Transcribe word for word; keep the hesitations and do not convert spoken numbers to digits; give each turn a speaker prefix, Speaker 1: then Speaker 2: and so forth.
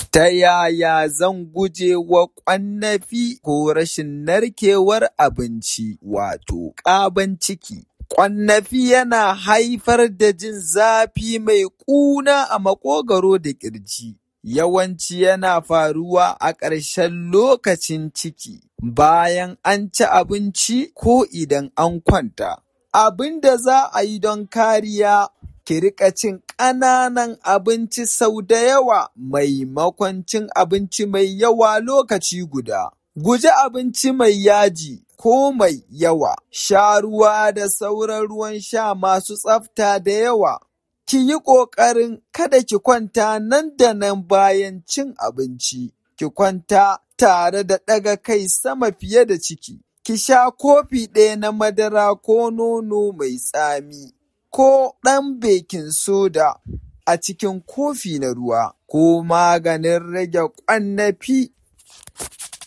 Speaker 1: Ta yaya zan guje wa ƙwannafi ko rashin narkewar abinci wato ƙaban ciki? Ƙwannafi yana haifar da jin zafi mai ƙuna a maƙogwaro da ƙirji. Yawanci yana faruwa a ƙarshen lokacin ciki, bayan an ci abinci ko idan an kwanta. Abin da za a yi don kariya: ki riƙa cin ƙananan abinci sau da yawa maimakon cin abinci mai yawa lokaci guda. Guji abinci mai yaji ko mai yawa. Sha ruwa da sauran ruwan sha masu tsafta da yawa. Ki yi ƙoƙarin kada ki kwanta nan da nan bayan cin abinci. Ki kwanta tare da ɗaga kai sama fiye da ciki. Ki sha kofi ɗaya na madara ko nono mai tsami, ko ɗan baking soda a cikin kofi na ruwa, ko maganin rage ƙwannafi.